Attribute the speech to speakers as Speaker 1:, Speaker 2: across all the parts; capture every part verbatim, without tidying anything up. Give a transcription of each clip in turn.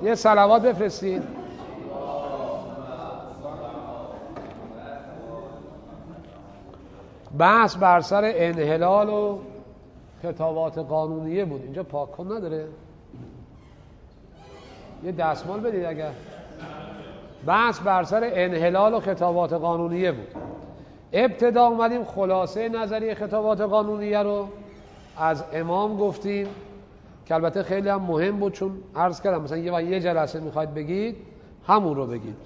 Speaker 1: یه صلوات بفرستید. بحث بر سر انحلال و خطابات قانونیه بود. اینجا پاک کن نداره؟ یه دستمال بدید اگر. بحث بر سر انحلال و خطابات قانونیه بود. ابتدا اومدیم خلاصه نظریه خطابات قانونیه رو از امام گفتیم که البته خیلی هم مهم بود، چون عرض کردم مثلا یه یه جلسه میخواید بگید همون رو بگید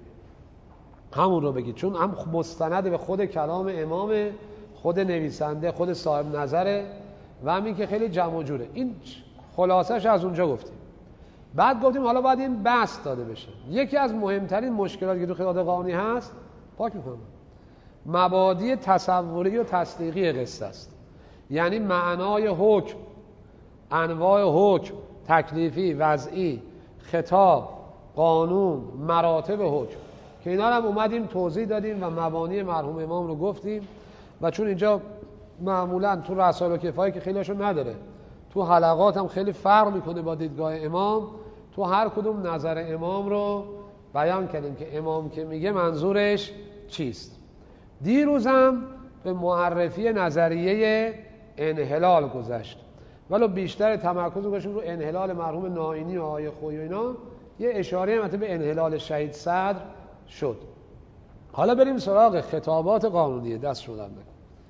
Speaker 1: همون رو بگید چون هم مستند به خود کلام امام، خود نویسنده، خود صاحب نظره و همین که خیلی جمع و جوره. این خلاصش از اونجا گفتیم. بعد گفتیم حالا باید این بحث داده بشه. یکی از مهمترین مشکلاتی که تو خطابات قانونی هست، پاک میکنم، مبادی تصوری و تصدیقی قصه است. یعنی معنای حکم، انواع حکم، تکلیفی، وضعی، خطاب، قانون، مراتب حکم که اینا هم اومدیم توضیح دادیم و مبانی مرحوم امام رو گفتیم. و چون اینجا معمولا تو رسائل و کفایه که خیلی هاشون نداره، تو حلقات هم خیلی فرق میکنه با دیدگاه امام، تو هر کدوم نظر امام رو بیان کردیم که امام که میگه منظورش چیست. دیروزم به معرفی نظریه انحلال گذشت، ولو بیشتر تمرکز گذاشتیم رو انحلال مرحوم نائینی و آقای خویی و اینا. یه اشاره هم به انحلال شهید صدر شد. حالا بریم سراغ خطابات قانونیه. دست شدن بکن.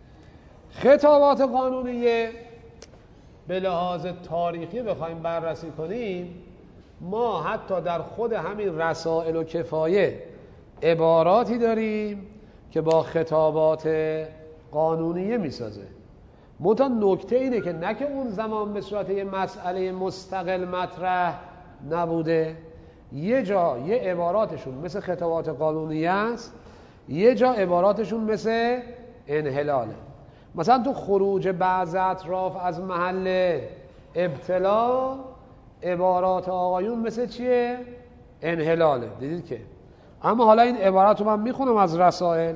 Speaker 1: خطابات قانونیه به لحاظ تاریخی بخوایم بررسی کنیم، ما حتی در خود همین رسائل و کفایه عباراتی داریم که با خطابات قانونیه میسازه. منتها نکته اینه که نه که اون زمان به صورت یه مسئله مستقل مطرح نبوده، یه جا یه عباراتشون مثل خطابات قانونیه است، یه جا عباراتشون مثل انحلاله. مثلا تو خروج بعض اطراف از محل ابتلا عبارات آقایون مثل چیه؟ انحلاله. دیدید که؟ اما حالا این عبارات رو من میخونم از رسائل.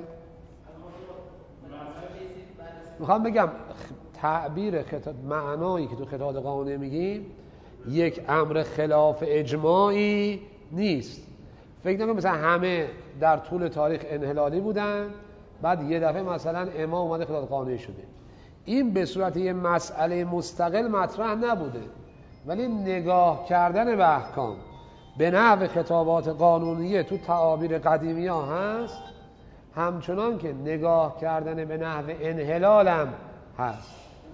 Speaker 1: میخوام بگم تعبیر خطاب، معنایی که تو خطابات قانونی میگیم یک امر خلاف اجماعی نیست. فکر نکنم مثلا همه در طول تاریخ انحلالی بودن بعد یه دفعه مثلا امام اومده خطابات قانونی شده. این به صورت یه مسئله مستقل مطرح نبوده، ولی نگاه کردن به احکام به نحو خطابات قانونیه تو تعابیر قدیمی ها هست، همچنان که نگاه کردن به نحو انحلال هم هست.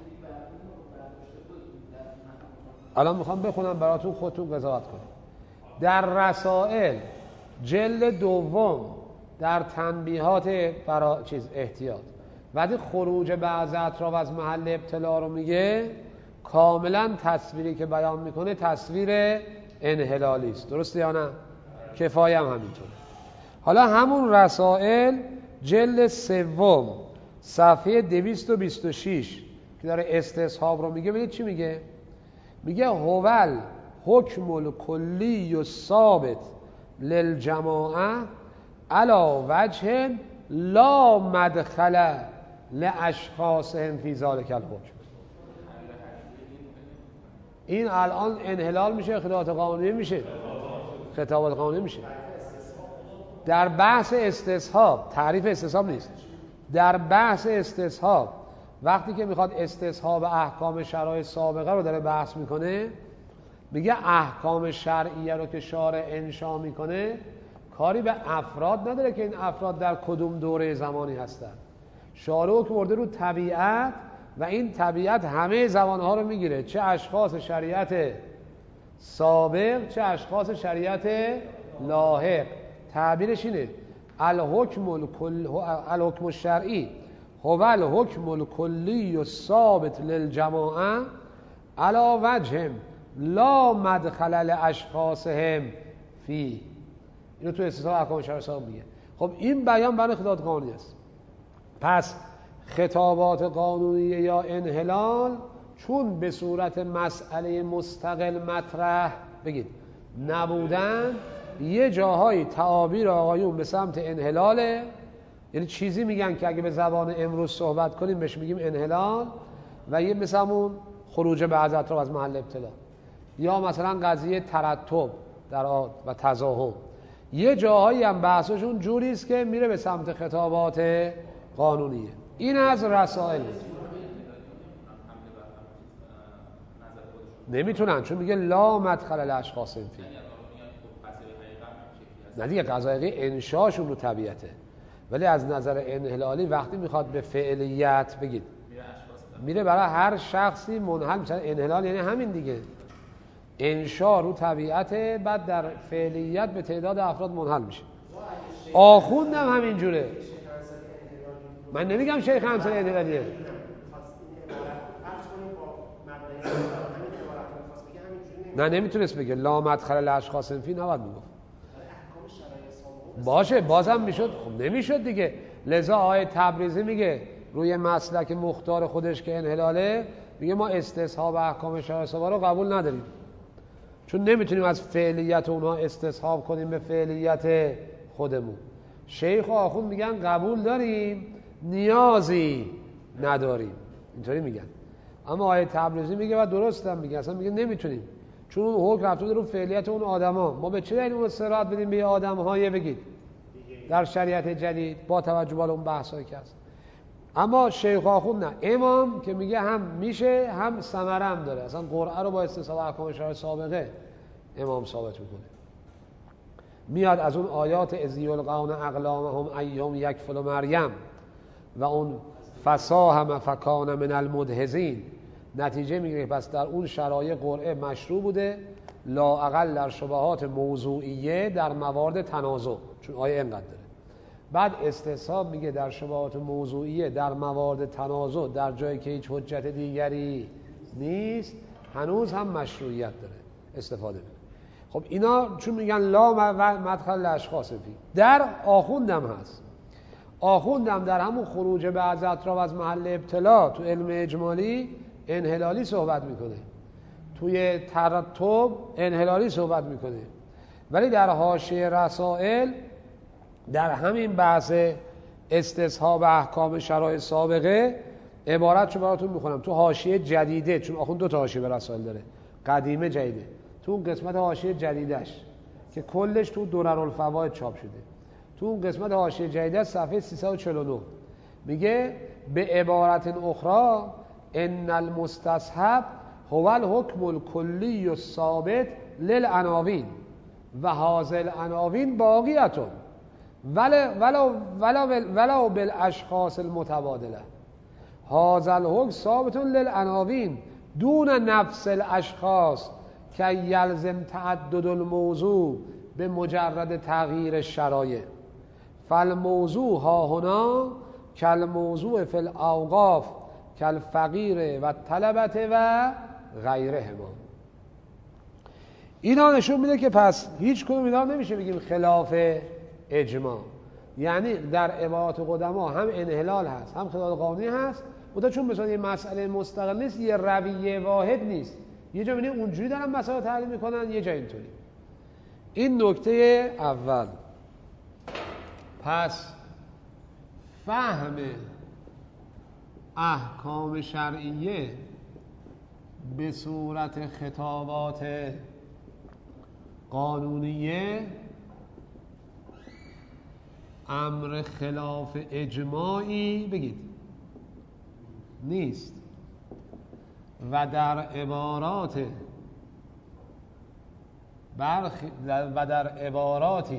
Speaker 1: الان میخوام بخونم براتون، خودتون قضاوت کنید. در رسائل جلد دوم در تنبیهات برا چیز احتیاط وقتی خروج بعض اطراف از محل ابتلا رو میگه، کاملا تصویری که بیان میکنه تصویر انحلالی است. درسته یا نه؟ کفایه هم همینطوره. حالا همون رسائل جلد سوم صفحه دویست و بیست و شش که داره استصحاب رو میگه، ببینید چی میگه؟ میگه هوال حکم الکلی و ثابت للجماعه علی وجه لا مدخل لاشخاصهم فی ذلک الحکم. این الان انحلال میشه، خطابات قانونی میشه، خطابات قانونی میشه. در بحث استصحاب، تعریف استصحاب نیست، در بحث استصحاب وقتی که میخواد استصحاب احکام شرع سابقه رو داره بحث میکنه، میگه احکام شرعیه رو که شارع انشا میکنه کاری به افراد نداره که این افراد در کدوم دوره زمانی هستن. شارع که برده رو طبیعت و این طبیعت همه زمانها رو میگیره، چه اشخاص شریعت سابق چه اشخاص شریعت لاحق. تعبیرش اینه الحکم الکل الحکم الشرعی هو الحکم الکلی و ثابت للجماعه علی وجه لا مدخل لاشخاصهم فی. اینو تو استصحاب احکام شرع سابق میگه. خب این بیان برای خطابات قانونی است. پس خطابات قانونیه یا انحلال چون به صورت مسئله مستقل مطرح بگید نبودن، یه جاهای تعابیر آقایون به سمت انحلاله، یعنی چیزی میگن که اگه به زبان امروز صحبت کنیم بهش میگیم انحلال، و یه مثل همون خروج بعض اطراف از محل ابتلا، یا مثلا قضیه ترتب در آ... و تضاهم. یه جاهایی هم بحثشون جوری است که میره به سمت خطابات قانونیه. این از رسائل نمیتونن، چون میگه لا مدخل الاشخاص فی. نه دیگه قضایقی انشاشون رو طبیعته، ولی از نظر انحلالی وقتی میخواد به فعلیت بگید میره برای هر شخصی منحل. مثلا انحلال یعنی همین دیگه، انشا رو طبیعته، بعد در فعلیت به تعداد افراد منحل میشه. آخوندم همین جوره. من نمیگم شیخ انصاری انحلالیه. نه نمیتونست بگه لا مدخل الاشخاص فی، نباید میگفت. باشه بازم میشد، خب نمیشد دیگه. لذا آقای تبریزی میگه روی مسلک مختار خودش که انحلاله، میگه ما استصحاب احکام شرایع سابقه رو قبول نداریم، چون نمیتونیم از فعلیت اونها استصحاب کنیم به فعلیت خودمون. شیخ و آخوند میگن قبول داریم، نیازی نداریم، اینطوری میگن. اما آقای تبریزی میگه و درست هم میگه، اصلا میگه نمیتونیم، چون اون حکم رفته رو فعلیت اون آدما. ما به چه دلیل اون استراحت بدیم به آدم‌های بگید در شریعت جدید با توجه به اون بحثایی که هست. اما شیخ آخوند نه، امام که میگه هم میشه هم ثمره هم داره. اصلا قرآن رو با استصحاب احکام شرع سابقه امام ثابت میکنه. میاد از اون آیات اذ یلقون اقلامهم ایهم یکفل مریم و اون فصاهم فکان من المدهزین، نتیجه میگیره پس در اون شرایع قرعه مشروع بوده، لااقل در شبهات موضوعیه در موارد تنازع، چون آیه اینقدر داره. بعد استصحاب میگه در شبهات موضوعیه در موارد تنازع، در جایی که هیچ حجت دیگری نیست، هنوز هم مشروعیت داره استفاده میکنه. خب اینا چون میگن لا مدخل الاشخاص فی، در آخوندم هست. آخوندم در همون خروج بعض اطراف از محل ابتلا تو علم اجمالی انحلالی صحبت میکنه، توی ترتب انحلالی صحبت میکنه، ولی در حاشیه رسائل در همین بحث استصحاب احکام شرایع سابقه عبارت رو براتون میخونم تو حاشیه جدیده، چون آخوند دو تا حاشیه به رسائل داره، قدیمه جدیده. تو اون قسمت حاشیه جدیدش که کلش تو دررالفوائد چاپ شده، تو اون قسمت حاشیه جدیده صفحه سیصد و چهل و نه میگه به عبارت اخرى ان المستصحب هو الحکم الکلی الثابت للعناوین و هذا العناوین باقیتون ولو ولو ولو ولو بالاشخاص المتبادله. هذا الحکم ثابت للعناوین دون نفس الاشخاص که یلزم تعدد الموضوع به مجرد تغییر الشرایع. فالموضوع ها هنا کالموضوع فی الاوقاف کالفقیر و طلبته و غیرهما. اینا نشون میده که پس هیچ کدوم اینا نمیشه بگیم خلاف اجماع. یعنی در عبارات قدما هم انحلال هست هم خلال قانونی هست، بوده چون مثلا یه مسئله مستقل نیست، یه رویه واحد نیست، یه جا میبینی اونجوری دارن مسائل تعلیم میکنن، یه جا اینطوری. این نکته اول. پس فهم احکام شرعیه به صورت خطابات قانونیه امر خلاف اجماعی بگید نیست و در عبارات برخی و در عباراتی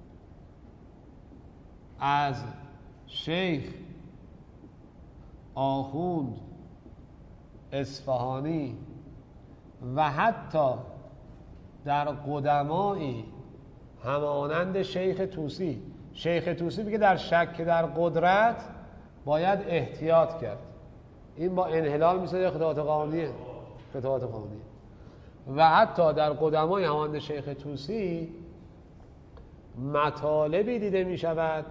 Speaker 1: از شیخ آخوند اصفهانی و حتی در قدمایی همانند شیخ طوسی. شیخ طوسی میگه در شک در قدرت باید احتیاط کرد. این با انحلال میشه یا خطابات قانونیه؟ خطابات قانونیه. و حتی در قدمای همانند شیخ طوسی مطالبی دیده میشود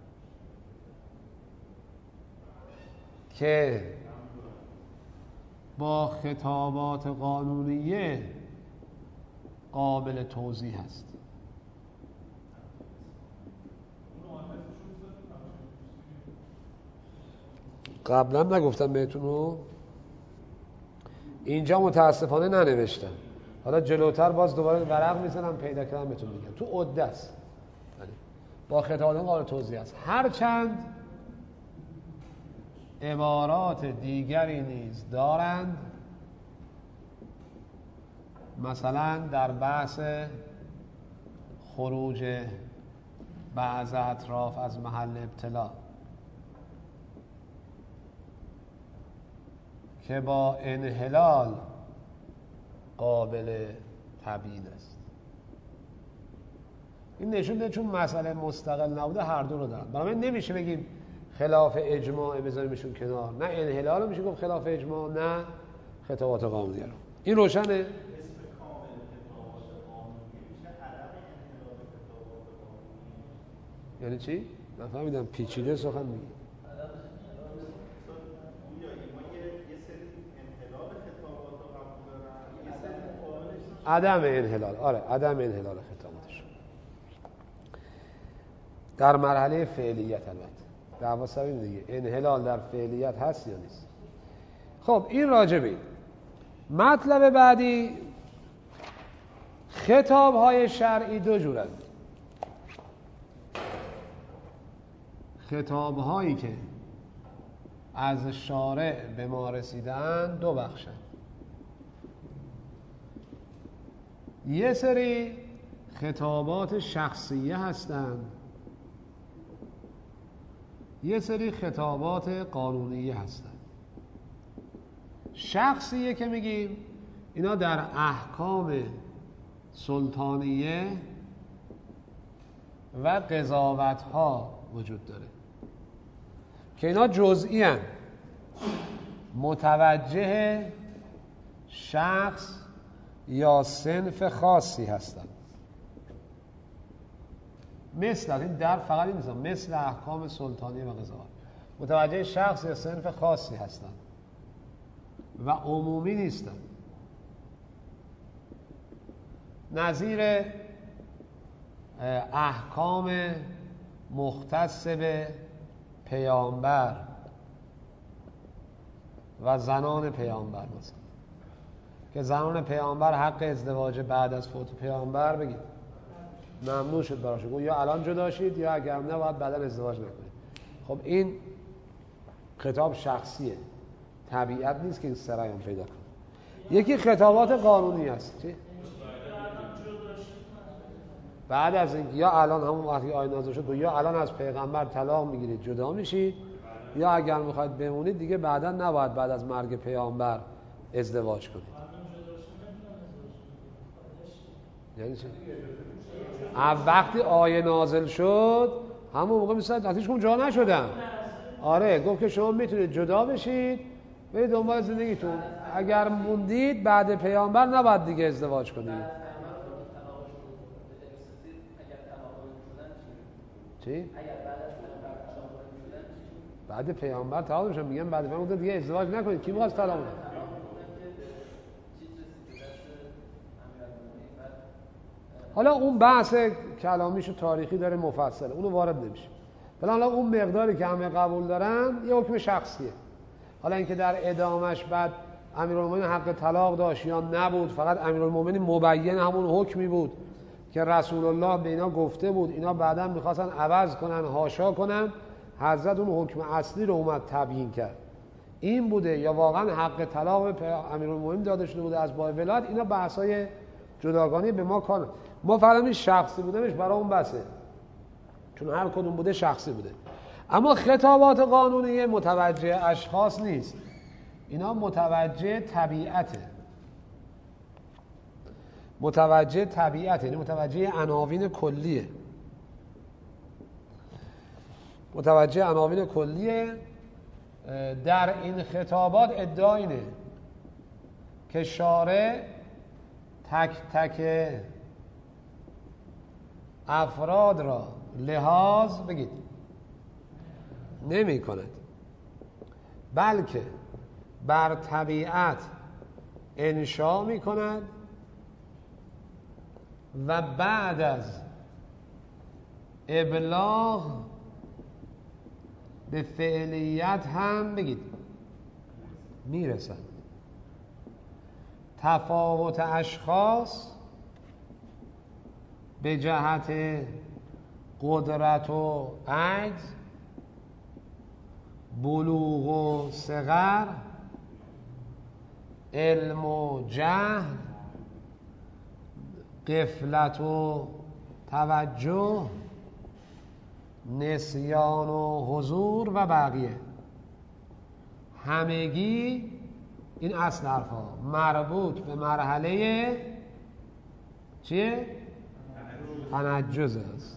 Speaker 1: که با خطابات قانونیه قابل توضیح است. قبلا نگفتم بهتون رو؟ اینجا متاسفانه ننوشتم. حالا جلوتر باز دوباره ورق میزنم پیدا کردم بهتون میگم. تو عده است، با خطابات قابل توضیح است. هرچند عبارات دیگری نیز دارند، مثلا در بحث خروج بعض اطراف از محل ابتلا که با انحلال قابل تبیین است. این نشون میده چون مسئله مستقل نبوده هر دو رو دارن. برای من نمیشه بگیم خلاف اجماع بذاریمشون کنار، نه انحلال رو میشه گفت خلاف اجماع، نه خطابات قانونیه رو. این روشنه؟ یعنی چی؟ نفهمیدم، پیچیده سخن میگی. عدم انحلال، آره عدم انحلال خطاباتش در مرحله فعلیت. البته دعوا سر این دیگه، انحلال در فعلیت هست یا نیست. خب این راجبه. مطلب بعدی، خطاب های شرعی دو جورند. خطاب هایی که از شارع به ما رسیدن دو بخشند. یه سری خطابات شخصیه هستند، یه سری خطابات قانونیه هستند. شخصیه که میگیم اینا در احکام سلطانیه و قضاوت ها وجود داره که اینا جزئی هستند، متوجه شخص یا صنف خاصی هستند. مثل این در فقط این نیست، مثل احکام سلطانیه و قضاوت متوجه شخص یا صنف خاصی هستند و عمومی نیستند. نظیر احکام مختص به پیامبر و زنان پیامبر، مثلا که زنان پیامبر حق ازدواج بعد از فوت پیامبر بگید ممنوع شد براش، گفت یا الان جدا شید یا اگر نه باید بعدا ازدواج نکنید. خب این خطاب شخصیه، طبیعت نیست که این سرایان پیدا کنه. یکی خطابات قانونی است. چی؟ بعد از این یا الان همون وقتی آیه نازل شد یا الان از پیغمبر طلاق میگیرید جدا میشید، یا اگر میخواید بمونید دیگه بعدا نباید بعد از مرگ پیامبر ازدواج کنید. یعنی چی؟ وقتی آیه نازل شد همون موقع مثلا آتیشکم جا نشدن. آره گفت که شما میتونید جدا بشید برید دنبال زندگیتون، اگر موندید بعد پیامبر نباید دیگه ازدواج کنید. چی؟ بعد پیامبر طلاق میشن، میگن بعد پیامبر دیگه ازدواج نکنید. کی می‌خواد طلاق بده؟ حالا اون بحث کلامیش و تاریخی داره مفصله، اونو وارد نمیشه. حالا اون مقداری که همه قبول دارن یه حکم شخصیه. حالا اینکه در ادامش بعد امیرالمومنین حق طلاق داشت یا نبود، فقط امیرالمومنین مبین همون حکمی بود که رسول الله به اینا گفته بود، اینا بعدا میخواستن عوض کنن، حاشا کنن، حضرت اون حکم اصلی رو اومد تبیین کرد. این بوده یا واقعا حق طلاق به امیرالمومنین داده شده بوده از باب ولایت، اینا بحثای جداگانه به ما کار. ما فقط این شخصی بودنش برای اون بسه، چون هر کدوم بوده شخصی بوده. اما خطابات قانونیه متوجه اشخاص نیست، اینا متوجه طبیعته، متوجه طبیعته، یعنی متوجه عناوین کلیه. متوجه عناوین کلیه. در این خطابات ادعا اینه که شارع تک تک افراد را لحاظ بگید نمی کند، بلکه بر طبیعت انشا می کند و بعد از ابلاغ به فعلیت هم بگید میرسد. تفاوت اشخاص به جهت قدرت و عجز، بلوغ و صغر، علم و جهل، غفلت و توجه، نسیان و حضور و بقیه، همگی این اصل حرفا مربوط به مرحله چیه؟ تنجز است،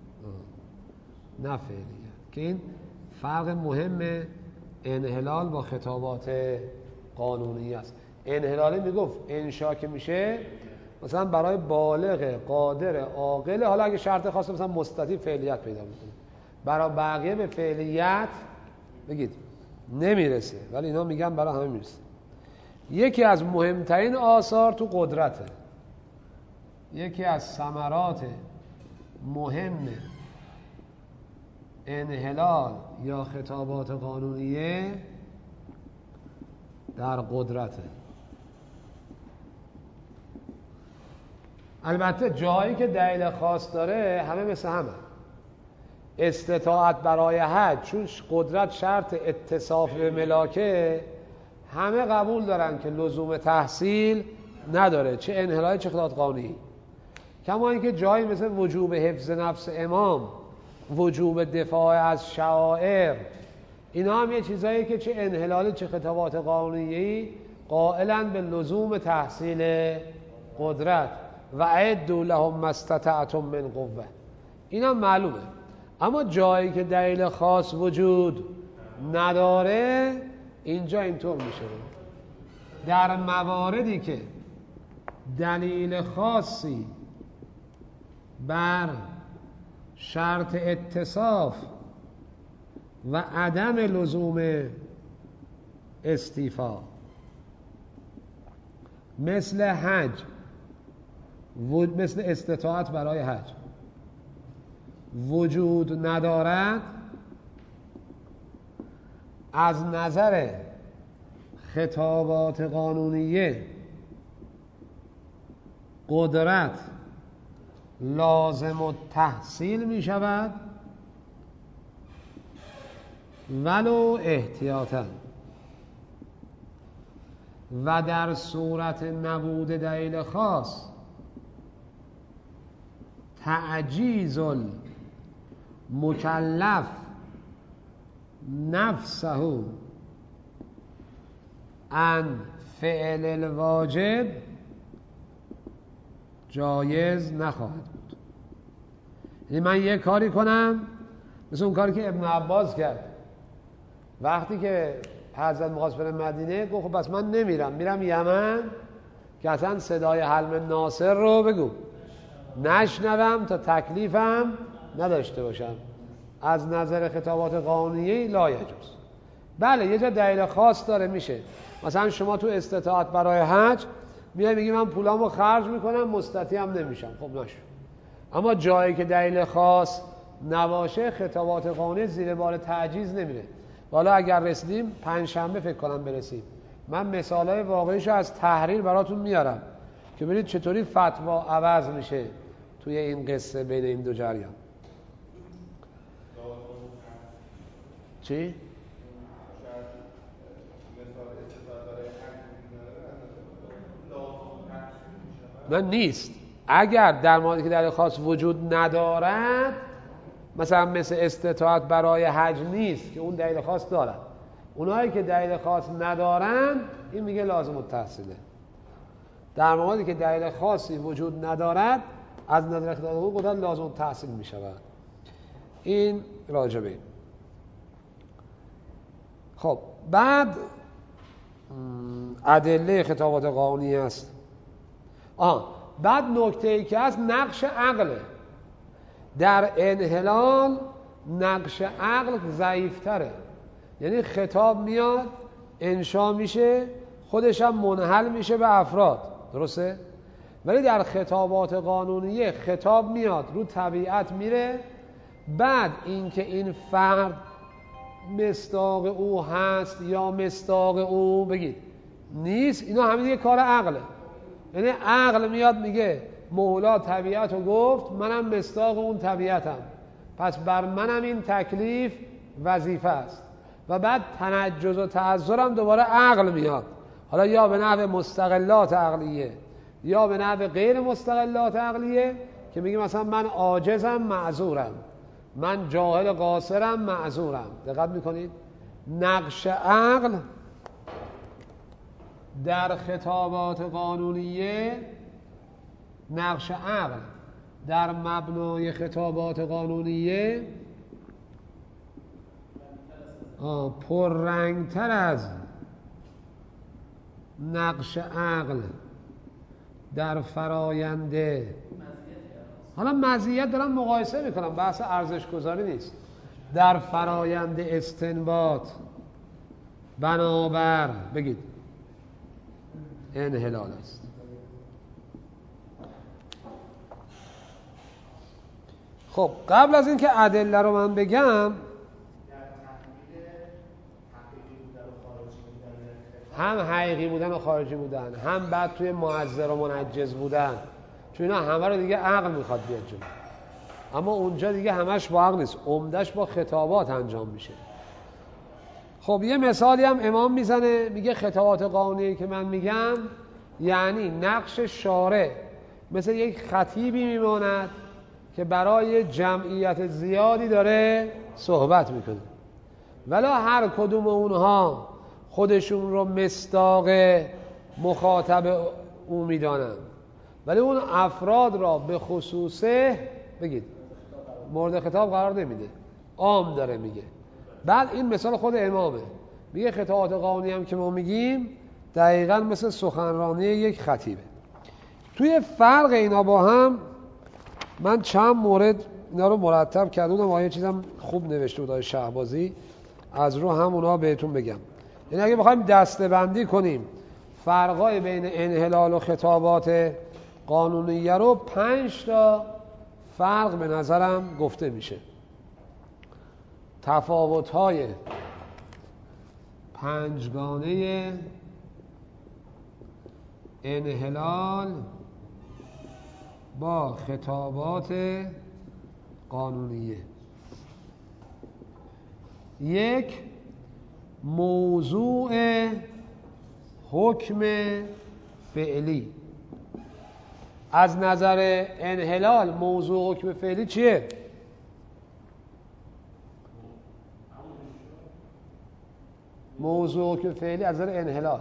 Speaker 1: نه فعلیت، که این فرق مهم انحلال با خطابات قانونی است. انحلالی میگفت انشا که میشه مثلا برای بالغ قادر عاقل، حالا اگه شرط خاصه مثلا مستطیع فعلیت پیدا میکنه، برای بقیه به فعلیت بگید نمیرسه، ولی اینا میگن برای همه میرسه. یکی از مهمترین آثار تو قدرته، یکی از ثمرات مهم انحلال یا خطابات قانونیه در قدرته. البته جایی که دلیل خاص داره همه مثل همه. استطاعت برای حج، چون قدرت شرط اتصاف به ملاکه، همه قبول دارن که لزوم تحصیل نداره، چه انحلال چه خطابات قانونی. کما اینکه جایی مثل وجوب حفظ نفس امام، وجوب دفاع از شعائر، اینا هم یه چیزایی که چه انحلالی چه خطابات قانونی قائلن به لزوم تحصیل قدرت و اعدوا لهم ما استطعتم من قوه، اینا معلومه. اما جایی که دلیل خاص وجود نداره اینجا اینطور میشه. در مواردی که دلیل خاصی بر شرط اتصاف و عدم لزوم استیفا مثل حج، مثل استطاعت برای حج وجود ندارد، از نظر خطابات قانونیه قدرت لازم التحصیل می شود ولو احتیاطاً، و در صورت نبود دلیل خاص تعجیز المکلف نفسه عن فعل الواجب جایز نخواهد بود. یعنی من یک کاری کنم مثل اون کاری که ابن عباس کرد وقتی که حضرت می‌خواست بره مدینه، گفت خب بس من نمیرم، میرم یمن که اصلا صدای حلم ناصر رو بگو نشنوم تا تکلیفم نداشته باشم. از نظر خطابات قانونی لا یجوز. بله یه جا دلیل خاص داره میشه، مثلا شما تو استطاعت برای حج میای میگی من پولامو خرج میکنم مستطیع هم نمیشم، خب نشو. اما جایی که دلیل خاص نباشه خطابات قانونی زیر بار تعجیز نمیره. حالا اگر رسیدیم پنجشنبه فکر کنم برسیم، من مثالای واقعیشو از تحریر براتون میارم که ببینید چطوری فتوا عوض میشه توی این قصه بین این دو جریان. چی؟ نه نیست. اگر در موردی که دلیل خاص وجود ندارد، مثلا مثل استطاعت برای حج نیست که اون دلیل خاص دارد، اونایی که دلیل خاص ندارن این میگه لازم التحصیله. در موردی که دلیل خاصی وجود ندارد از نظر خطابات قدرت لازم التحصیل میشود. این راجبه. خب بعد ادله خطابات قانونی است. آه بعد نکته ای که هست نقش عقله. در انحلال نقش عقل ضعیفتره، یعنی خطاب میاد انشا میشه خودش هم منحل میشه به افراد، درسته؟ ولی در خطابات قانونیه خطاب میاد رو طبیعت میره، بعد اینکه این فرد مصداق او هست یا مصداق او بگید نیست، اینا همه دیگه کار عقله. یعنی عقل میاد میگه مولا طبیعت رو گفت، منم مصداق اون طبیعتم، پس بر منم این تکلیف وظیفه است. و بعد تنجز و تعذرم دوباره عقل میاد، حالا یا به نحو مستقلات عقلیه یا به نحو غیر مستقلات عقلیه، که میگه مثلا من عاجزم معذورم، من جاهل قاصرم معذورم. دقت میکنید نقش عقل در خطابات قانونیه، نقش عقل در مبنای خطابات قانونیه پررنگتر از نقش عقل در فراینده، حالا مزیت دارم مقایسه میکنم، بحث ارزش گذاری نیست، در فرایند استنباط بنابر بگید انحلال است. خب قبل از اینکه ادله رو من بگم، هم حقیقی بودن و خارجی بودن، هم بعد توی معذر و منجز بودن، چون اینا همه رو دیگه عقل میخواد بیاد جلو، اما اونجا دیگه همش با عقل نیست، عمدش با خطابات انجام میشه. خب یه مثالی هم امام میزنه، میگه خطابات قانونی که من میگم یعنی نقش شارع مثل یک خطیبی میماند که برای جمعیت زیادی داره صحبت میکنه، ولی هر کدوم اونها خودشون رو مصداق مخاطب او میدانن، ولی اون افراد را به خصوصه بگید مورد خطاب قرار نمیده، عام داره میگه. بعد این مثال خود امامه، میگه خطابات قانونی هم که ما میگیم دقیقاً مثل سخنرانی یک خطیبه. توی فرق اینا با هم من چند مورد اینا رو مرتب کردم و یه چیزم خوب نوشته بود شهبازی، از رو هم اونا بهتون بگم. یعنی اگه بخوایم دسته بندی کنیم فرقای بین انحلال و خطابات قانونیه رو، پنج تا فرق به نظرم گفته میشه. تفاوت‌های پنجگانه انحلال با خطابات قانونیه. یک، موضوع حکم فعلی. از نظر انحلال موضوع حکم فعلی چیه؟ موضوع حکم فعلی از نظر انحلال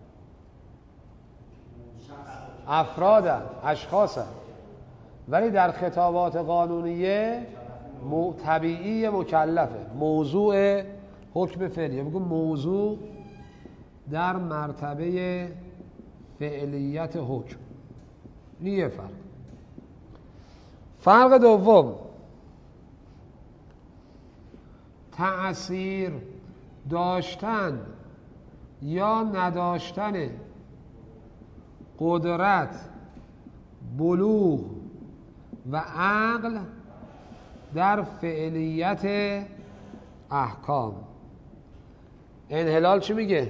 Speaker 1: افرادن، اشخاصن، ولی در خطابات قانونیه طبیعی مکلفه. موضوع حکم فعلی میگم موضوع در مرتبه فعلیت حکم. این یه فرق. فرق دوم، تأثیر داشتن یا نداشتن قدرت، بلوغ و عقل در فعلیت احکام. انحلال چی میگه؟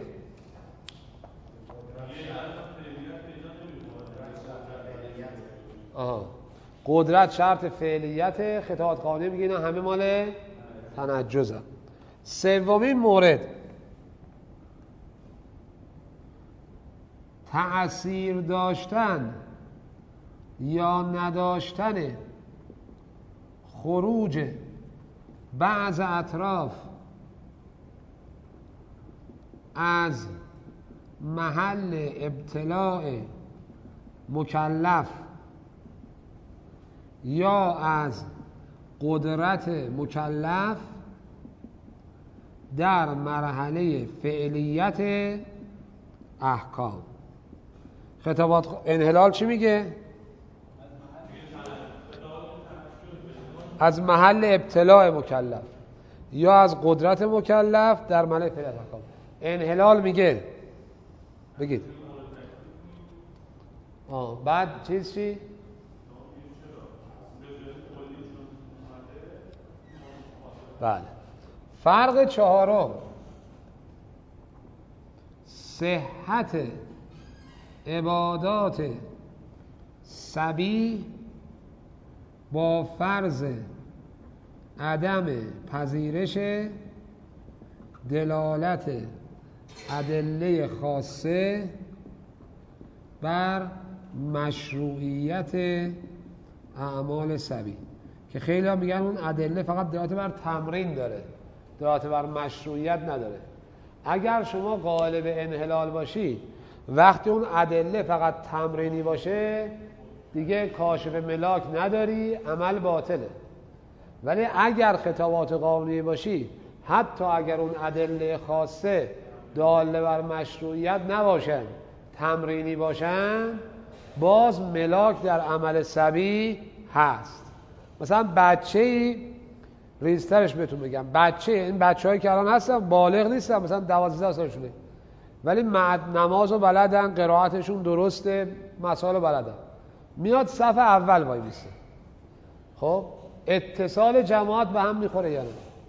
Speaker 1: آها. قدرت شرط فعلیت، خطابات قانونی میگه اینا همه مال تنجزن. سومین مورد، تأثیر داشتن یا نداشتن خروج بعض اطراف از محل ابتلاع مکلف یا از قدرت مکلف در مرحله فعلیت احکام. خطابات انحلال چی میگه؟ از محل ابتلاع مکلف یا از قدرت مکلف در محل فعلیت احکام. انحلال میگه بگید آه. بعد چیز چی؟ بله. فرق چهارم، صحت عبادات صبی با فرض عدم پذیرش دلالت ادله خاصه بر مشروعیت اعمال صبی، که خیلی ها میگن اون ادله فقط دلالت بر تمرین داره، دلالت بر مشروعیت نداره. اگر شما قائل به انحلال باشید، وقتی اون ادله فقط تمرینی باشه دیگه کاشف ملاک نداری، عمل باطله. ولی اگر خطابات قانونی باشی، حتی اگر اون ادله خاصه داله بر مشروعیت نباشن، تمرینی باشن، باز ملاک در عمل صبی هست. مثلا بچه‌ای، ریزترش بهتون بگم، بچه، این بچه‌هایی که الان هستن بالغ نیستن، مثلا دوازده سالشونه، ولی نماز رو بلدن، قرائتشون درسته، مسائل رو بلدن، میاد صف اول وای میسته. خب اتصال جماعت به هم میخوره یا نه؟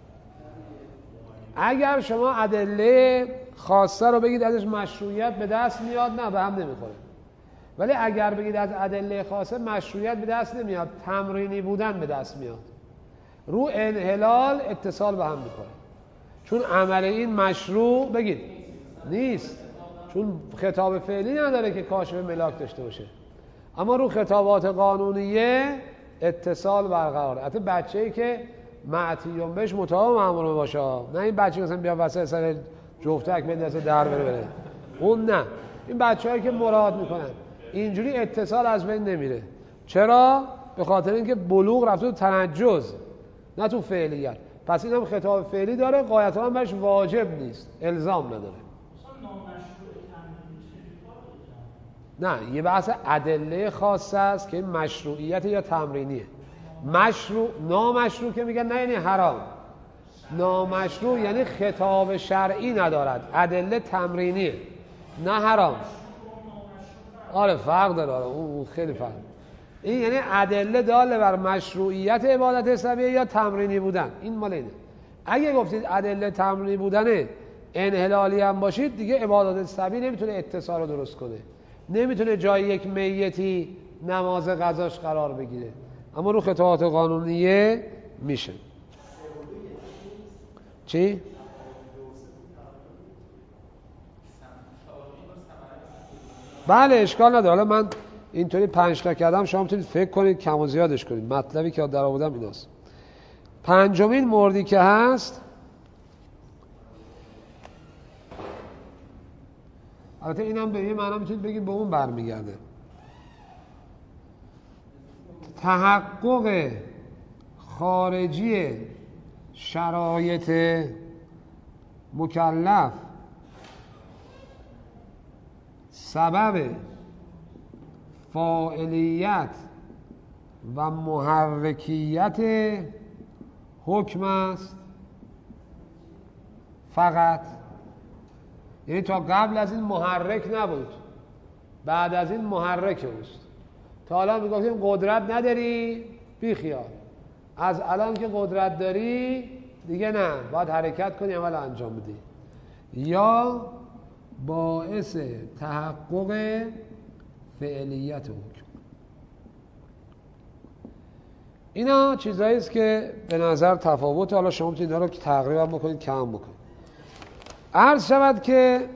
Speaker 1: اگر شما ادله خاصه رو بگید ازش مشروعیت به دست میاد، نه به هم نمیخوره. ولی اگر بگید از ادله خاصه مشروعیت به دست نمیاد، تمرینی بودن به دست میاد، رو انحلال اتصال به هم میخوره. چون عمل این مشروع بگید نیست، چون خطاب فعلی نداره که کاشف ملاک داشته باشه، اما رو خطابات قانونیه اتصال برقراره. حتی بچه‌ای که معتیون بهش مطابق مأمور باشه، نه این بچه مثلا بیا وسط سر جفتک بندازه در بره بره، اون نه. این بچه‌هایی که مراد میکنن اینجوری اتصال از بین نمیره. چرا؟ به خاطر اینکه بلوغ رفته تو تنجز، نه تو فعلیت. پس این هم خطاب فعلی داره، غایتاً هم برش واجب نیست، الزام نداره. نه، یه بحث ادله خاصه است که مشروعیت یا تمرینیه. مشروع، نامشروع که میگن نه یعنی حرام، نامشروع یعنی خطاب شرعی ندارد، ادله تمرینیه، نه حرام. آره فرق داره، آره اون خیلی فرق. این یعنی ادله داله بر مشروعیت عبادت حسابیه یا تمرینی بودن، این مال اینه. اگه گفتید ادله تمرینی بودنه، انحلالی هم باشید، دیگه عبادت حسابی نمیتونه اتصال رو درست کنه، نمیتونه جای یک میتی نماز قضاش قرار بگیره، اما رو خطابات قانونیه میشه. چی؟ بله اشکال نداره. حالا من اینطوری پنج تا کردم، شما میتونید فکر کنید کم و زیادش کنید. مطلبی که در آوردم ایناست. پنجمین موردی که هست، البته اینم به یه معنا میتونید بگید به اون برمیگرده، تحقق خارجی شرایط مکلف سبب فاعلیت و محرکیت حکم است فقط. یعنی تا قبل از این محرک نبود، بعد از این محرک است. تا الان میگفتیم قدرت نداری، بی خیال. از الان که قدرت داری دیگه نه، باید حرکت کنی، عمل انجام بدی. یا باعث تحقق فعلیت حکم. اینا چیزایی است که به نظر تفاوت، حالا شما میتونید اینا رو تقریبا بکنید، کم بکنید. عرض شود که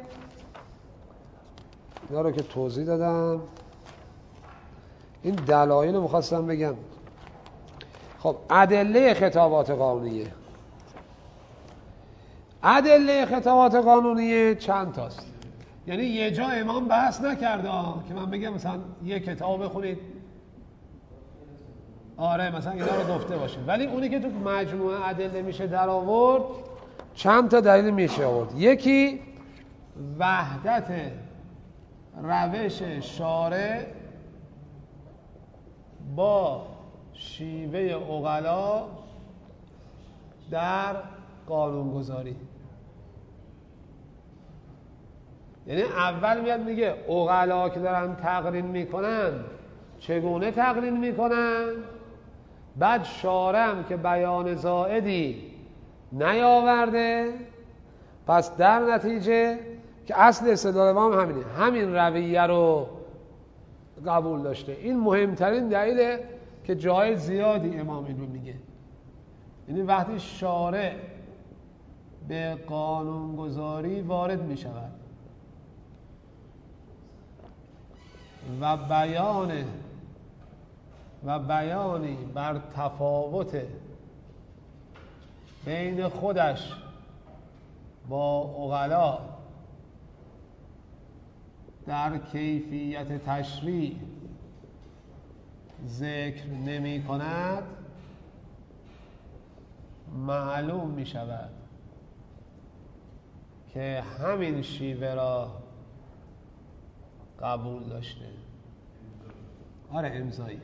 Speaker 1: اینا رو که توضیح دادم، این دلایل رو می‌خواستم بگم. خب ادله خطابات قانونیه، ادله خطابات قانونیه چند تاست. یعنی یه جا امام بحث نکرده که من بگم مثلا یه کتاب بخونید، آره مثلا اینا رو گفته باشه، ولی اونی که تو مجموعه ادله میشه در آورد، چند تا دلیل میشه آورد. یکی وحدت روش شارع با شیوه عقلا در قانونگذاری. یعنی اول میاد میگه عقلا که دارن تقنین میکنن چگونه تقنین میکنن، بعد شارع هم که بیان زائدی نیاورده، پس در نتیجه که اصل استدلال امام همینه، همین رویه رو قبول داشته. این مهمترین دلیله که جای زیادی امام این رو میگه. یعنی وقتی شارع به قانونگذاری وارد می شود و بیان و بیانی بر تفاوت بین خودش با عقلا در کیفیت تشریع ذکر نمی کند، معلوم می شود که همین شیوه را قبول داشته. آره امضایی.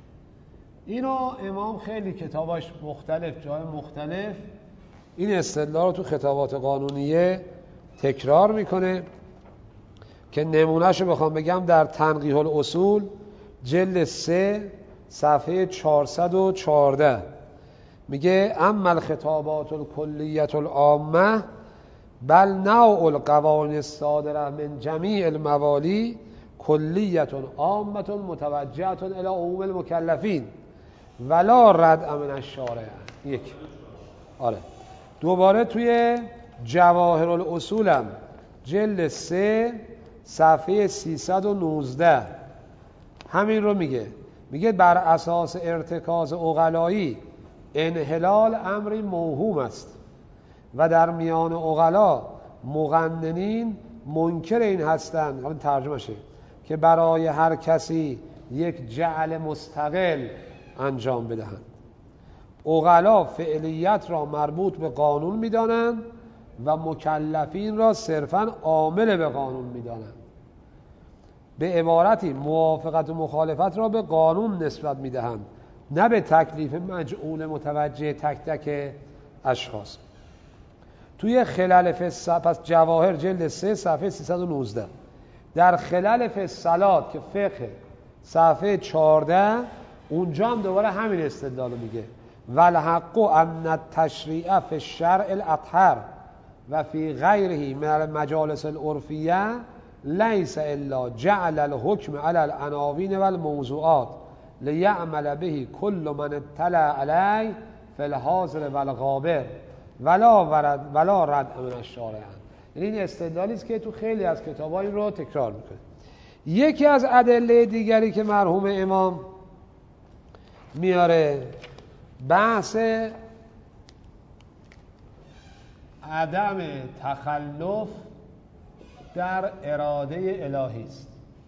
Speaker 1: اینو امام خیلی کتاباش مختلف، جای مختلف این استدلال رو تو خطابات قانونیه تکرار میکنه که نمونهشو بخوام بگم در تنقیح الاصول جلد سه صفحه چهارصد و چهارده میگه اما الخطابات الکلیت العامه بل نوع القوانین الصادره من جمیع الموالی کلیت عامه متوجهه الی عموم المکلفین ولا رد من الشارع. یک. آره دوباره توی جواهر الاصولم جلد سه صفحه سیصد و نوزده همین رو میگه. میگه بر اساس ارتکاز عقلایی انحلال امری موهوم است و در میان عقلا مقننین منکر این هستند، حالا ترجمه شه، که برای هر کسی یک جعل مستقل انجام بدهند. عقلا فعلیت را مربوط به قانون میدانند و مکلفین را صرفاً عامل به قانون میدانند. به عبارتی موافقت و مخالفت را به قانون نسبت میدهند، نه به تکلیف مجعول متوجه تک تک اشخاص. توی خلل فی پس جواهر جلد سه صفحه سیصد و نوزده در خلل فی الصلات که فقه صفحه چهارده اونجا هم دوباره همین استدلال میگه والحق ان التشریع فی الشرع الاطهر و فی غیره من المجالس العرفیه لیس الا جعل الحکم علی العناوین والموضوعات لیعمل به کل من اطلع علیه فی الحاضر والغابر ولا ورد ولا رد من الشارع. یعنی این استدلالی است که تو خیلی از کتاب‌ها این رو تکرار میکنه. یکی از ادله دیگری که مرحوم امام میاره بحث عدم تخلف در اراده الهی است.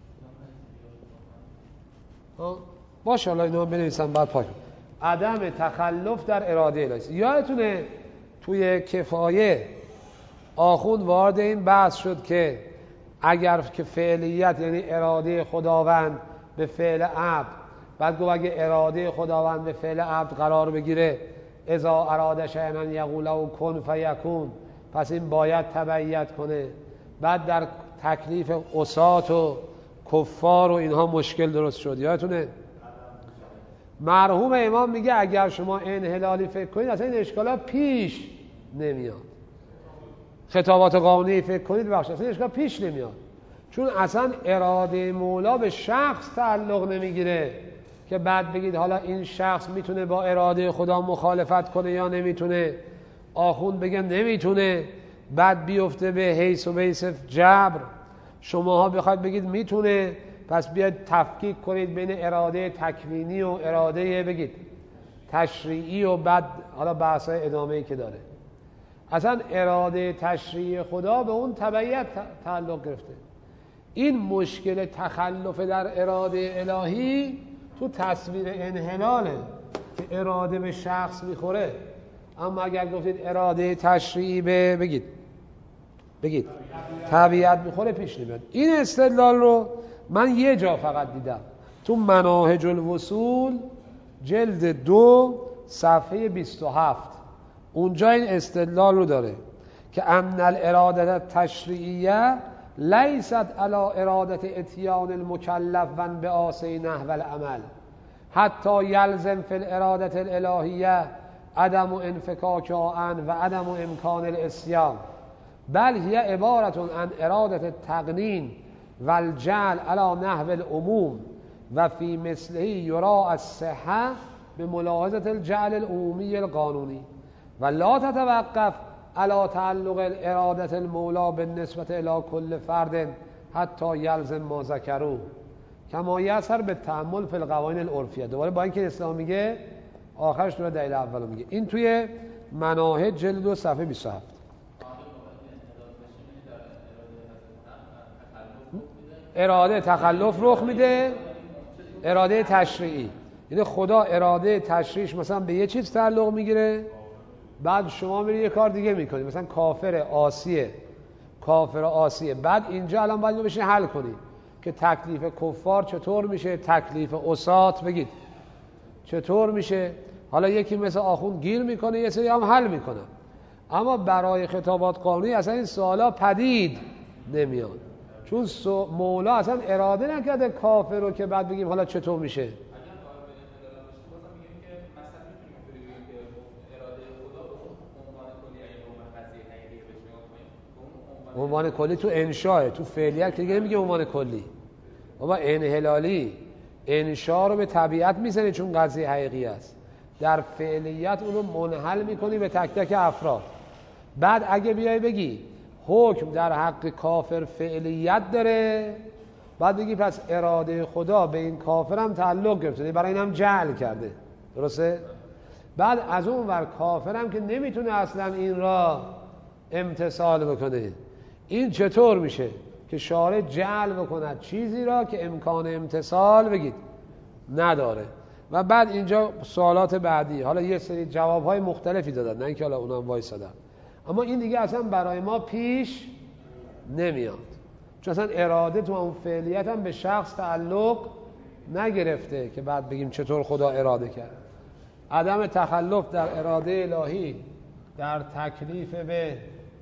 Speaker 1: باشه حالا اینو بنویسم بعد پاک. عدم تخلف در اراده الهی است. یادتونه توی کفایه آخوند وارد این بحث شد که اگر که فعلیت یعنی اراده خداوند به فعل عبد، بعد گفت اگه اراده خداوند به فعل عبد قرار بگیره اذا اراد شیئا یقول له کن فیکون، پس این باید تبعیت کنه. بعد در تکلیف عصات و کفار و اینها مشکل درست شد. یادتونه مرحوم امام میگه اگر شما انحلالی فکر کنید اصلا این اشکالا پیش نمیاد. خطابات قانونی فکر کنید بخش اصلا اشکال پیش نمیاد، چون اصلا اراده مولا به شخص تعلق نمیگیره که بعد بگید حالا این شخص میتونه با اراده خدا مخالفت کنه یا نمیتونه. آخوند بگه نمیتونه، بعد بیفته به حیث و بیس جبر. شماها بخواید بگید میتونه، پس بیاید تفکیک کنید بین اراده تکوینی و اراده بگید تشریعی و بعد حالا بحثای ادامه‌ای که داره. اصلا اراده تشریعی خدا به اون تبعیت تعلق گرفته. این مشکل تخلف در اراده الهی تو تصویر انحلاله که اراده به شخص میخوره. اما اگر گفتید اراده تشریعی به بگید بگید تبعیت میخوره پیش نمیاد. این استدلال رو من یه جا فقط دیدم تو مناهج الوصول جلد دو صفحه بیست و هفت. اونجا این استدلال رو داره که ان الاراده تشریعیه لیست علی اراده اتیان المکلف و انبعاث نحو العمل حتی یلزم فی الاراده الالهیه عدم انفکاک آن و عدم امکان الاسیان بل هی عبارت عن ارادت تقنین و الجعل علی نحو العموم و فی مثله یرا الصحه به ملاحظه الجعل العمومی القانونی و لا تتوقف علی تعلق ارادت المولا بالنسبه الی کل فرد حتی یلزم ما ذکروا کما یسر به تأمل فی القوانین العرفیه. دوباره با اینکه اسلام میگه آخرش دوباره دلیل اولو میگه. این توی مناهج جلد دو صفحه بیست و هفت. اراده تخلف رخ میده، اراده تشریعی، یعنی خدا اراده تشریعش مثلا به یه چیز تعلق میگیره، بعد شما میری یه کار دیگه میکنی، مثلا کافر عاصیه کافر عاصیه بعد اینجا الان باید اینو بشین حل کنی که تکلیف کفار چطور میشه، تکلیف عصات بگید چطور میشه. حالا یکی مثل آخوند گیر میکنه، یه سری هم حل میکنه، اما برای خطابات قانونی اصلا این سوالا پدید نمیاد، چون مولا اصلا اراده نکرده کافر رو که بعد بگیم حالا چطور میشه. عنوان کلی تو انشاه، تو فعلیت که دیگه نمیگه عنوان کلی. بابا انحلالی انشا رو به طبیعت میزنی چون قضیه حقیقی است، در فعلیت اونو منحل میکنی به تک تک افراد. بعد اگه بیای بگی حکم در حق کافر فعلیت داره، بعد بگی پس اراده خدا به این کافر هم تعلق گرفته، برای این هم جعل کرده، درسته؟ بعد از اون ور کافر هم که نمیتونه اصلا این را امتثال بکنه، این چطور میشه که شارع جعل بکند چیزی را که امکان امتثال بگید نداره. و بعد اینجا سوالات بعدی، حالا یه سری جوابهای مختلفی دادن، نه اینکه حالا اونم وایسادن، اما این دیگه اصلا برای ما پیش نمیاد، چون اصلا اراده تو اون فعلیت هم به شخص تعلق نگرفته که بعد بگیم چطور خدا اراده کرد. عدم تخلف در اراده الهی در تکلیف به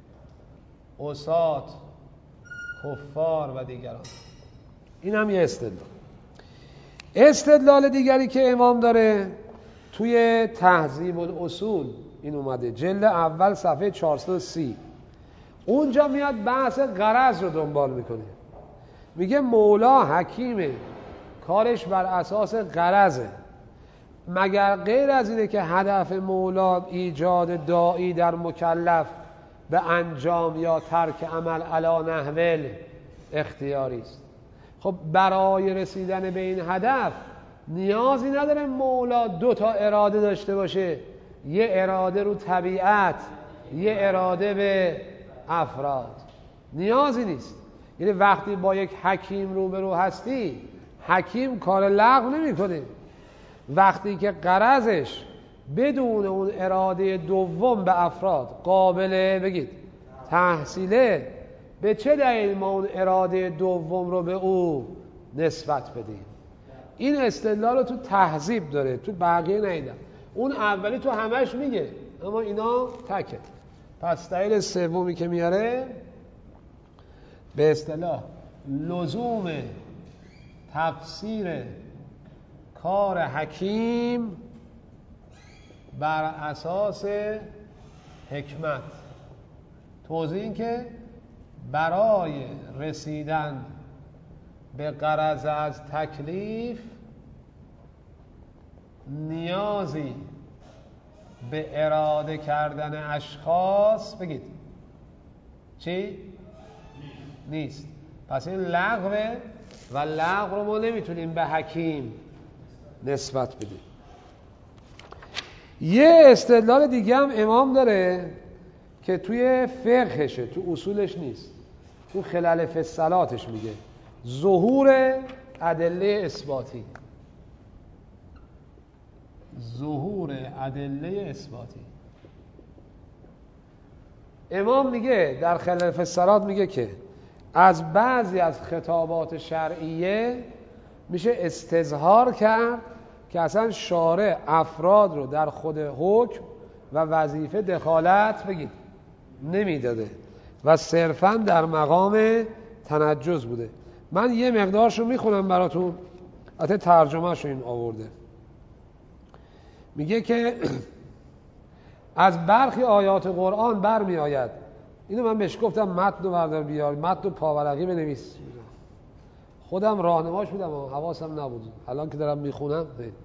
Speaker 1: عصات کفار و دیگران. این هم یه استدلال. استدلال دیگری که امام داره توی تهذیب الاصول این اومده، جلد اول صفحه چهارصد و سی. اونجا میاد بحث غرض رو دنبال میکنه، میگه مولا حکیمه، کارش بر اساس غرضه، مگر غیر از اینه که هدف مولا ایجاد داعی در مکلف به انجام یا ترک عمل علی نحو اختیاری است. خب برای رسیدن به این هدف نیازی نداره مولا دو تا اراده داشته باشه، یه اراده رو طبیعت، یه اراده به افراد، نیازی نیست. یعنی وقتی با یک حکیم روبرو هستی، حکیم کار لغو نمی‌کنه، وقتی که غرضش بدون اون اراده دوم به افراد قابل بگید تحصیله، به چه دلیل ما اون اراده دوم رو به او نسبت بدیم؟ این استدلال رو تو تهذیب داره، تو بقیه نیدم. اون اولی تو همش میگه، اما اینا تکه. پس دلیل سومی که میاره به اصطلاح لزوم تفسیر کار حکیم بر اساس حکمت. توضیح این که برای رسیدن به غرض از تکلیف نیازی به اراده کردن اشخاص بگید چی؟ نیست. پس این لغوه و لغو رو ما نمیتونیم به حکیم نسبت بدیم. یه استدلال دیگه هم امام داره که توی فقهشه، تو اصولش نیست، تو خلل فصلاتش میگه ظهور ادله اثباتی. ظهور ادله اثباتی امام میگه در خلل فصلات میگه که از بعضی از خطابات شرعیه میشه استظهار کرد که اصلا شارع افراد رو در خود حکم و وظیفه دخالت بگید نمیداده و صرفاً در مقام تنجز بوده. من یه مقدارشو میخونم براتون، البته ترجمهشو این آورده. میگه که از برخی آیات قرآن برمی آید اینو من بهش گفتم متن رو بردار بیار، متن رو پاورقی بنویس. خودم راهنماش بودم و حواسم نبود. الان که دارم میخونم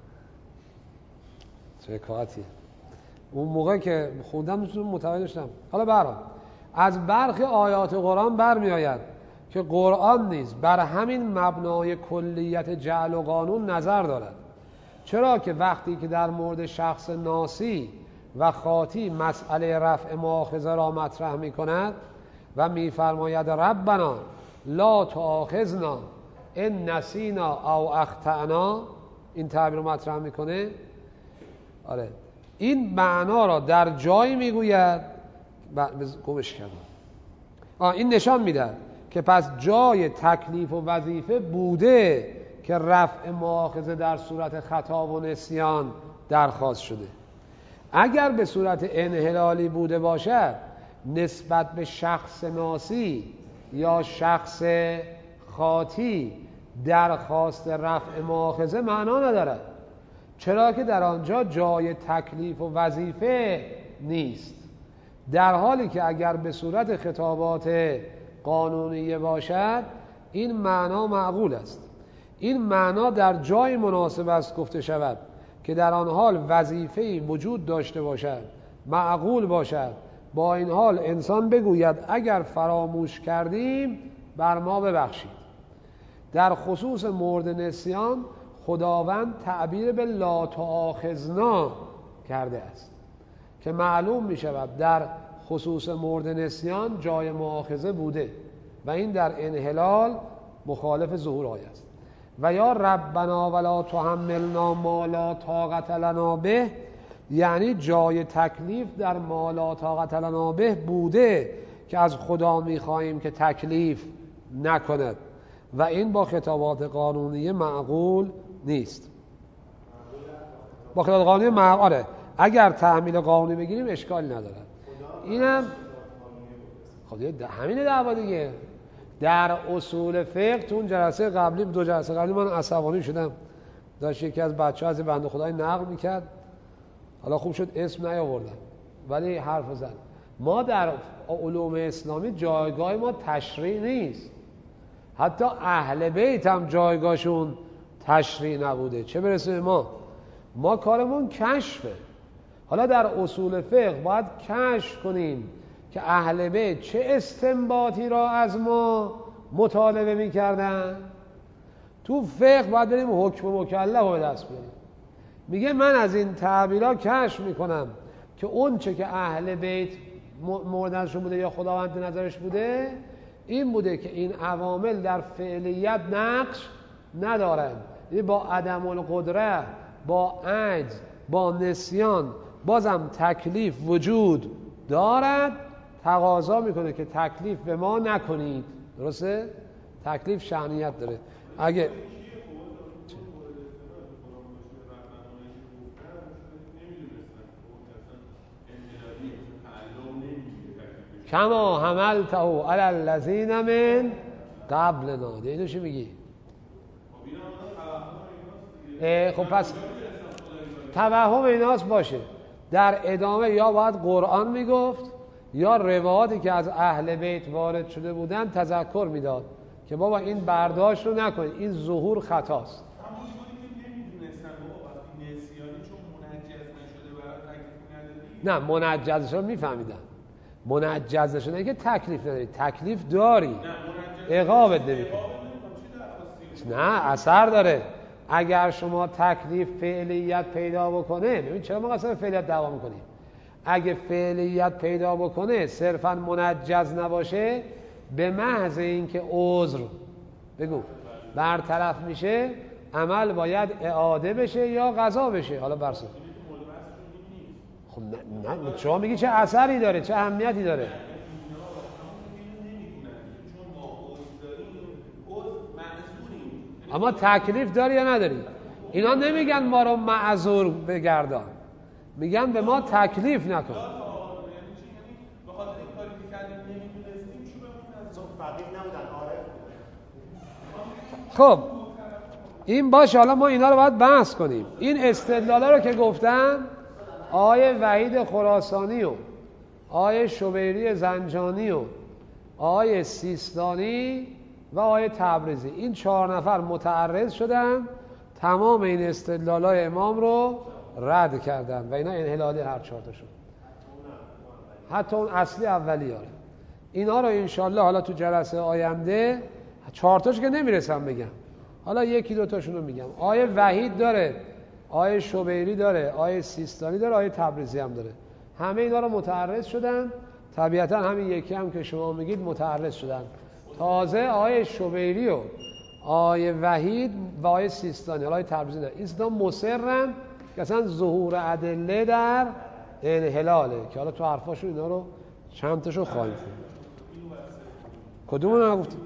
Speaker 1: چه حکایتیه. اون موقع که خوندم متوجه شدم. حالا برام از برخی آیات قرآن برمی آید که قرآن نیز بر همین مبنای کلیت جعل و قانون نظر دارد، چرا که وقتی که در مورد شخص ناسی و خاطی مسئله رفع مؤاخذه را مطرح می کند و می فرماید ربنا لا تؤاخذنا ان نسینا او اخطأنا، این تعبیر رو مطرح میکنه. آره این معنا را در جایی میگوید گمش کردم. آه این نشان میده که پس جای تکلیف و وظیفه بوده که رفع مؤاخذه در صورت خطا و نسیان درخواست شده. اگر به صورت انحلالی بوده باشد نسبت به شخص ناسی یا شخص خاطی درخواست رفع مؤاخذه معنا ندارد، چرا که در آنجا جای تکلیف و وظیفه نیست، در حالی که اگر به صورت خطابات قانونیه باشد این معنا معقول است. این معنا در جای مناسب است گفته شود که در آن حال وظیفه‌ای وجود داشته باشد، معقول باشد، با این حال انسان بگوید اگر فراموش کردیم بر ما ببخشید. در خصوص مورد نسیان خداوند تعبیر به لا تؤاخذنا کرده است که معلوم می شود در خصوص مورد نسیان جای مؤاخذه بوده و این در انحلال مخالف ظهور آیه است. و یا ربنا ولا تحملنا ما لا طاقت لنا به، یعنی جای تکلیف در ما لا طاقت لنا به بوده که از خدا می‌خواهیم که تکلیف نکند و این با خطابات قانونی معقول نیست. با خطابات قانونی معقول آره. اگر تحمیل قانونی بگیریم اشکالی نداره. اینم خب همین دعوا دیگه. در اصول فقه تو اون جلسه قبلی دو جلسه قبلی من عصبانی شدم، داشت یکی از بچه‌ها از بنده خدای نقل میکرد، حالا خوب شد اسم نیاوردم ولی حرف زد. ما در علوم اسلامی جایگاه ما تشریع نیست، حتی اهل بیت هم جایگاهشون تشریع نبوده، چه برسه به ما. ما کارمون کشفه. حالا در اصول فقه باید کشف کنیم که اهل بیت چه استنباطی را از ما مطالبه می‌کردن. تو فقه باید بریم حکم مکلف رو به دست بیاریم. میگه من از این تعبیرها کشف میکنم که اون چه که اهل بیت مورد نظرشون بوده یا خداوند نظرش بوده این بوده که این عوامل در فعلیت نقش ندارند، یعنی با عدم القدره، با عجز، با نسیان بازم تکلیف وجود دارد، تقاضا میکنه که تکلیف به ما نکنید. درسته؟ تکلیف شأنیت داره. اگه کما حملته علی الذین من قبلنا. اینو چی میگی؟ خب پس توهم ایناست باشه. در ادامه یا باید قرآن میگفت یا روایاتی که از اهل بیت وارد شده بودن تذکر میداد که بابا این برداشت رو نکنید، این ظهور خطاست. نه منجز شده میفهمیدن، منجز شده که تکلیف نداری، تکلیف داری عقابت نمیکنه. نه اثر داره. اگر شما تکلیف فعلیت پیدا بکنه، ببین چرا ما قصد فعلیت دعوا میکنیم، اگه فعلیت پیدا بکنه صرفا منجز نباشه، به محض اینکه عذر بگو برطرف میشه عمل باید اعاده بشه یا قضا بشه. حالا برسه خب نه, نه شما میگی چه اثری داره، چه اهمیتی داره؟ اما تکلیف داری یا نداری؟ اینا نمیگن ما رو معذور بگردان، میگن به ما تکلیف نکن. خب این باشه، حالا ما اینا رو باید بحث کنیم. این استدلالا رو که گفتن آیه وحید خراسانی و آقای شبیری زنجانی و آقای سیستانی و آقای تبریزی، این چهار نفر متعرض شدن، تمام این استدلالای امام رو رد کردن و اینا انحلالی هر چهار تا شد، حتی اون اصلی اولی ها. اینا رو انشالله حالا تو جلسه آینده چهار تاش که نمیرسم بگم، حالا یکی دو تاشون رو میگم. آیه وحید داره، آیه شبیری داره، آیه سیستانی داره، آیه تبریزی هم داره. همه اینا رو متعرض شدن. طبیعتا همین یکی هم که شما میگید متعرض شدن. تازه آیه شبیری و آیه وحید و آیه سیستانی، حالا آیه تبریزی داره، این ستا مصرن که اصلا ظهور ادله در انحلاله، که حالا تو حرفاشون اینا رو چند تاشو خواهیم خوند. کدوم رو نگفتیم؟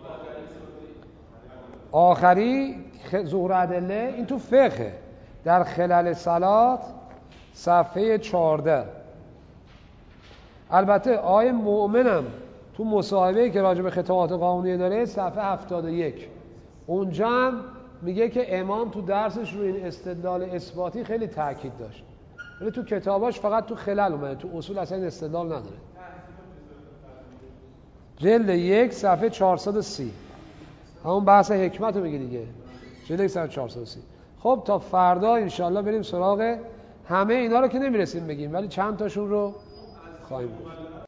Speaker 1: آخری ظهور ادله، این تو فقه در خلل صلات صفحه چهارده. البته آیه مؤمنم تو مصاحبه‌ای که راجع به خطابات قانونی داره صفحه هفتاد و یک، اونجا هم میگه که امام تو درسش روی این استدلال اثباتی خیلی تاکید داشت، ولی تو کتاباش فقط تو خلل اومده، تو اصول اصلا این استدلال نداره. جلد یک صفحه چهارصد و سی، همون بحث حکمت رو میگه دیگه، جلد یک صفحه چهارصد و سی. خب تا فردا انشالله بریم سراغ همه اینا رو که نمیرسیم بگیم، ولی چند تاشون رو خواهیم بود.